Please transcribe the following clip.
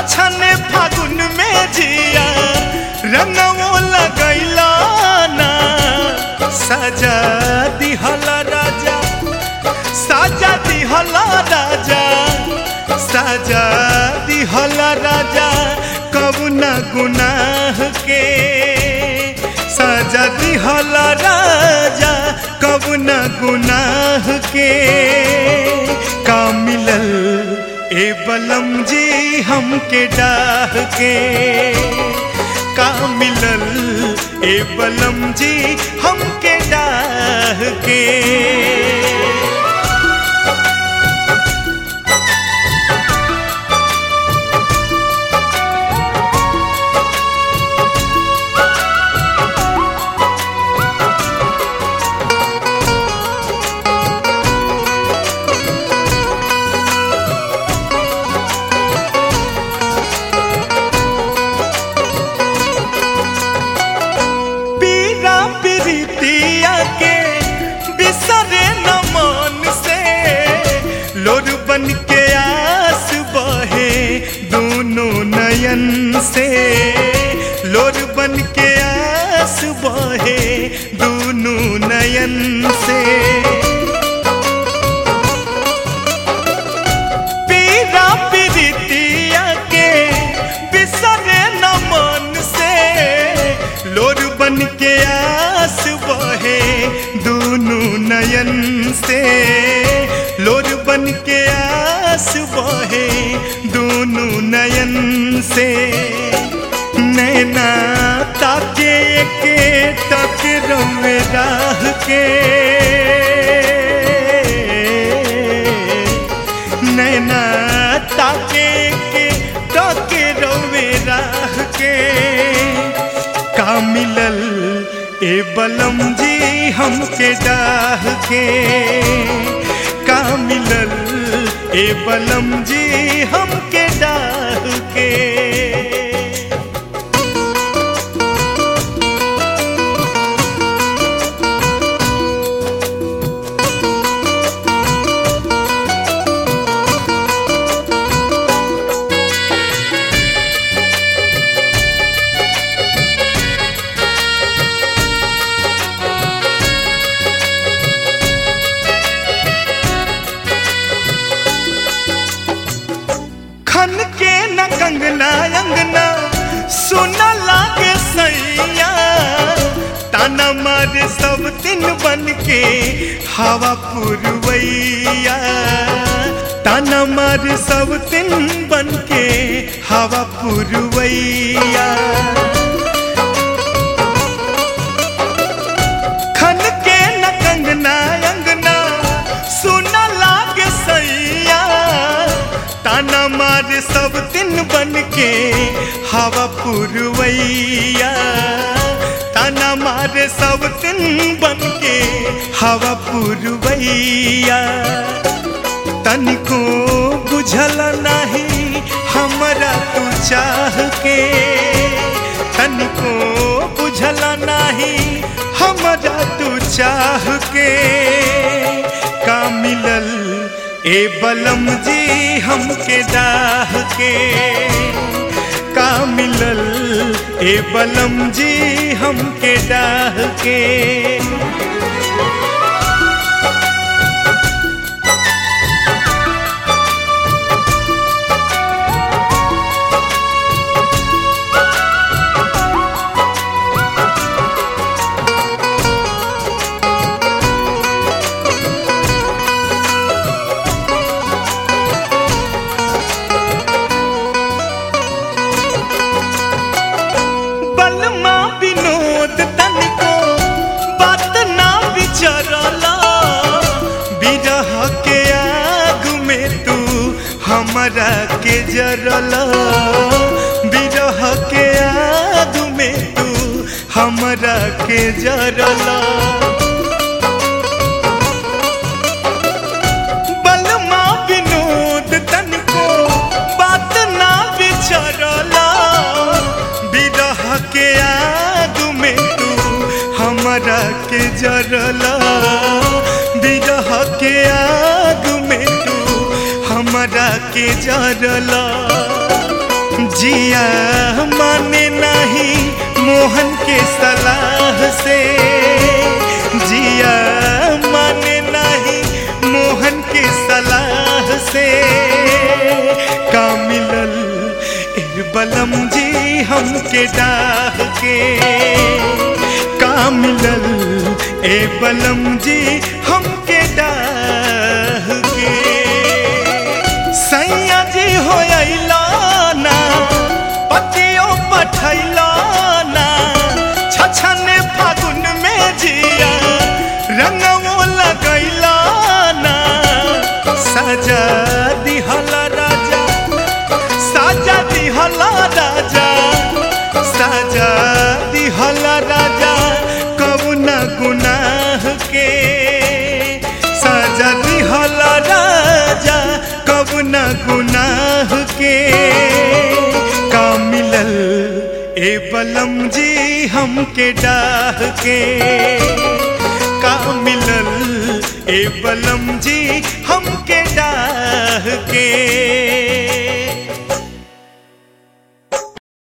छछने फागुन में जिया रंगवो लगैला ना सजा दिहला राजा साजा दिहला राजा साजा दिहला राजा कबुना गुनाह के साजा दिहला राजा कबुना गुनाह के का मिलल ए बलम जी हमके डाह के का मिलल ए बलम जी हमके डाह के बन के आस बहे दोनों नयन से लोर बन के आस बहे दोनों नयन से पीरा पीरितिया के बिसरे न मन से लोर बन के आस बहे दोनों नयन से लोर बन के आस बहे दोनों नयन से नैना ताके के तक रवे राह के नैना ताके के तक रवे राह के का मिलल ए बलम जी हमके डाह के का मिलल ए बलम जी हमके डाह के खन के न कंगना अंगना सुना लागे सैया ताना मारे सब दिन बन के हवा पुरवैया ताना मारे सब दिन बन के हवा पुरवैया खन के न कंगना अंगना सुना लागे सैया ताना मारे सब दिन बन के हवा पुरवैया ताना मारे सब दिन बन के हवा पुरवैया तनिको बुझल नहीं हमरा तू चाह के तनिको बुझल नहीं हमरा तू चाह के का मिलल ए बलम जी हमके डाह के का मिलल ए बलम जी हमके डाह के हमरा के जरला बिरह के आग में तू हमरा के जरला बलमा विनोद तनिको बात ना विचरला बिरह के आग में तू हमरा के जरला बिरह के आग में तू हमरा के जरला जिया माने नहीं मोहन के सलाह से, जिया माने नहीं मोहन के सलाह से। का मिलल ए बलम जी हमके डाह के, का मिलल ए बलम जी हमके डाह के। सैया जी हो अइला ना पतियो पठैला ना, छछने फागुन में जिया रंगवो लगैला ना। सजा दिहला राजा, सजा दिहला राजा, सजा दिहला राजा कौना गुनाह के। सजा दिहला राजा कौना गुनाह के। का मिलल ए बलम जी हमके डाह के, का मिलल ए बलम जी हमके डाह के।